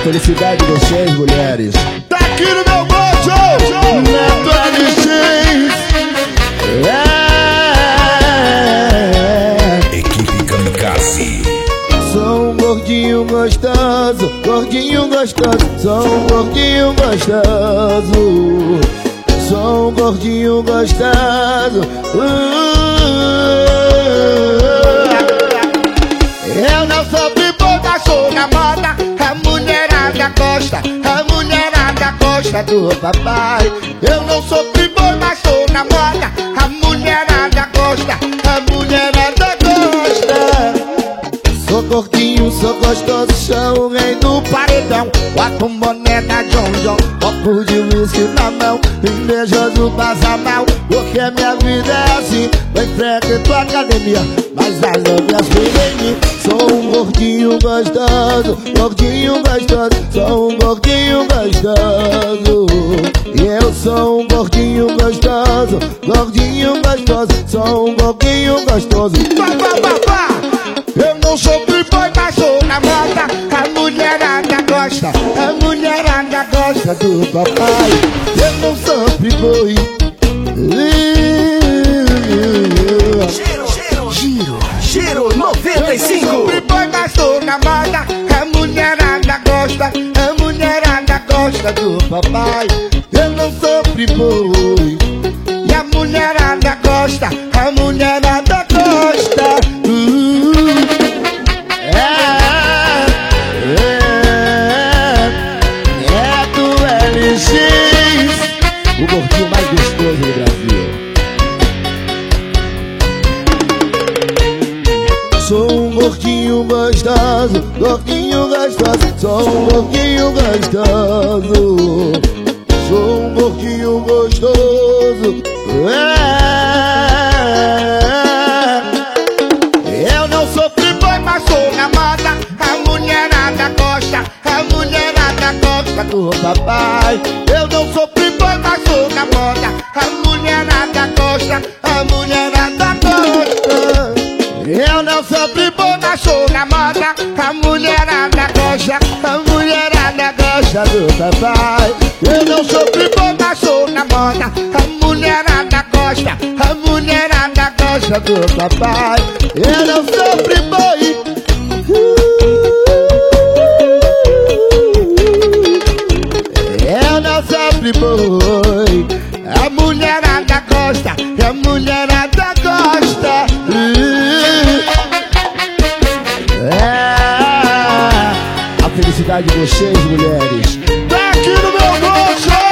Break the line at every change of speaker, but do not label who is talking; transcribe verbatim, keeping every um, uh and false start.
felicidade de vocês, mulheres.
Tá aqui no meu bolso, Neto L X.
É. Equipe Kamikaze.
Sou um gordinho gostoso, gordinho gostoso. Sou um gordinho gostoso. Sou um gordinho gostoso. uh,
Eu não sou playboy, mas sou na moda. A mulherada gosta, a mulherada gosta do papai. Eu não sou playboy, mas sou na moda. A mulherada gosta, a mulherada gosta.
Sou gordinho, sou gostoso, sou o rei do paredão.
Bota um boné da John John,
Copo de whisky na mão, invejoso passa mal. Porque a minha vida é assim, vai frequento a academia, mas as outras vivem em mim. Sou um gordinho gostoso, gordinho gostoso. Sou um gordinho gostoso. E eu sou um gordinho gostoso, gordinho gostoso. Sou um gordinho gostoso.
Pá, pá, pá, pá. Eu não sou playboy, mas sou na moda. A mulherada gosta, a mulherada gosta do papai.
Eu não sou playboy.
Giro, giro, giro, giro noventa e
Eu não sou
cinco.
playboy, mas sou na moda. A mulherada gosta, a mulherada gosta do papai.
Eu não sou playboy.
E a mulherada gosta, a mulherada gosta.
Uh, é, é, é do L X, o gordinho mais gostoso do Brasil. Sou um gordinho gostoso, gordinho gostoso. Sou um gordinho gostoso. Sou um gordinho gostoso. É.
Eu não sou playboy, mas sou na moda. A mulherada gosta, a mulherada gosta do papai. Eu não sou playboy, mas sou na moda. A mulherada gosta, a mulherada gosta. Eu não sou playboy, mas sou na moda. A mulherada gosta, a mulherada gosta do papai. Eu não sou playboy, mas sou na moda. A mulherada gosta, a mulherada gosta do papai.
Eu não sou playboy.
Eu não sou playboy. A mulherada gosta, a mulherada gosta.
É. A felicidade de vocês, mulheres.
Tá aqui no meu bolso.